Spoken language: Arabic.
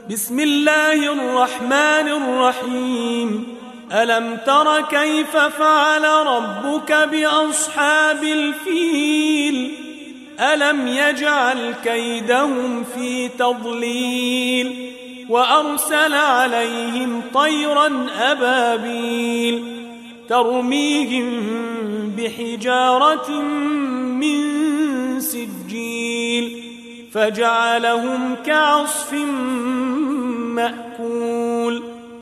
بسم الله الرحمن الرحيم. ألم تر كيف فعل ربك بأصحاب الفيل؟ ألم يجعل كيدهم في تضليل وأرسل عليهم طيرا أبابيل ترميهم بحجارة من سجيل فجعلهم كعصف مأكول.